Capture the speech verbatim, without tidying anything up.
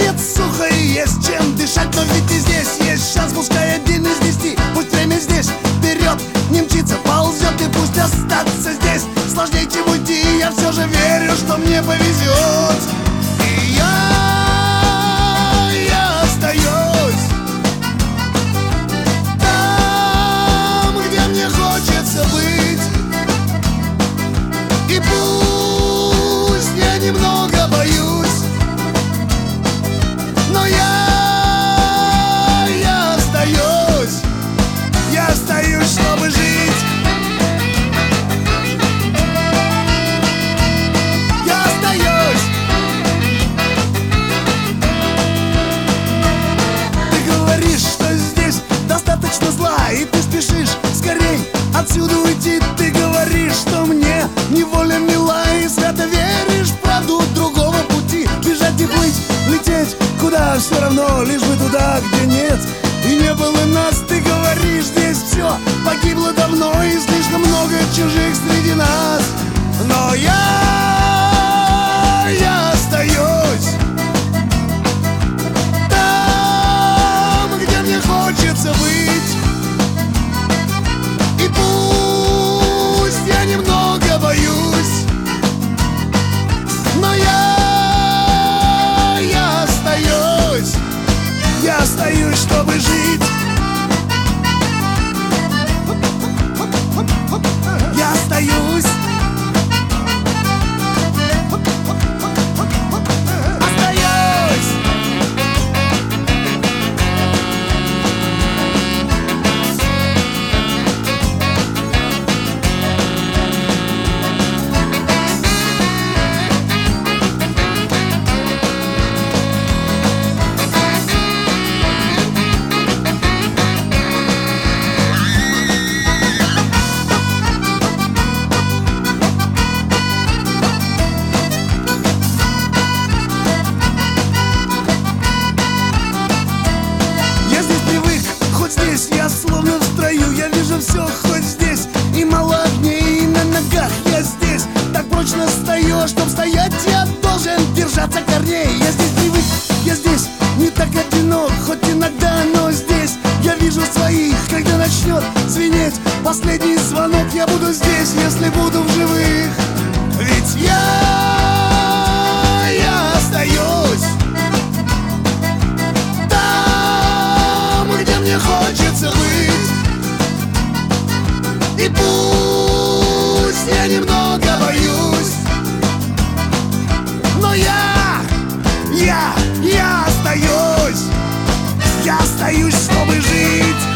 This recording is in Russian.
нет сухо и есть чем дышать. Но ведь и здесь есть шанс, пускай один из десяти. Пусть время здесь вперед не мчится, ползет, и пусть остаться здесь сложнее, чем уйти. Я все же верю, что мне повезет. И я, я остаюсь там, где мне хочется быть. И пусть я немного боюсь, но я, я остаюсь, я остаюсь, чтобы жить. Я остаюсь. Ты говоришь, что здесь достаточно зла, и ты спешишь скорей отсюда уйти. Ты говоришь, что мне неволя мила, и свято веришь в правду другого пути. Бежать и плыть, лететь куда все равно, лишь бы туда, где нет и не было нас. Ты говоришь, здесь все погибло давно, и слишком много чужих среди нас. Но я, я остаюсь там, где мне хочется быть. И пусть я немного боюсь, но я, я остаюсь, я остаюсь, чтобы жить. Я остаюсь. Остаюсь. Здесь я словно в строю, я вижу все хоть здесь. И мало огней, и на ногах я здесь так прочно стою, чтоб стоять я должен держаться корней. Я здесь привык, я здесь не так одинок, хоть иногда, но здесь я вижу своих. Когда начнет звенеть последний звонок, я буду здесь, если буду в живых. Ведь я, я остаюсь мне хочется быть. И пусть я немного боюсь, но я, я, я остаюсь. Я остаюсь, чтобы жить.